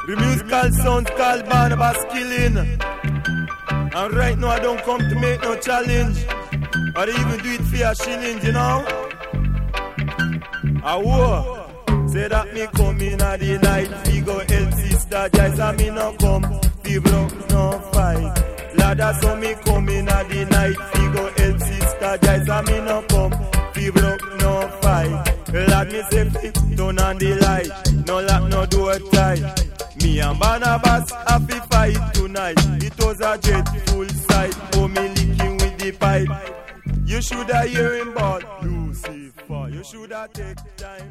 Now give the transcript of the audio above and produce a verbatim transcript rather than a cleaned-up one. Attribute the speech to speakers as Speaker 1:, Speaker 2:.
Speaker 1: The musical sound called Barnabas Killing. And right now I don't come to make no challenge, or even do it for a shilling, you know. I war. Say that me come in at the night, we go help sister Joyce, and me no come, we broke no fight. Ladder, so me come in at the night, we go help sister Joyce, and me no come, we broke no fight. Lad, me say flip, turn on the light, no lock, no door tight. Me and Barnabas have to fight tonight. It was a jet full sight, oh me licking with the pipe. You shoulda hear him but Lucifer, you shoulda take time.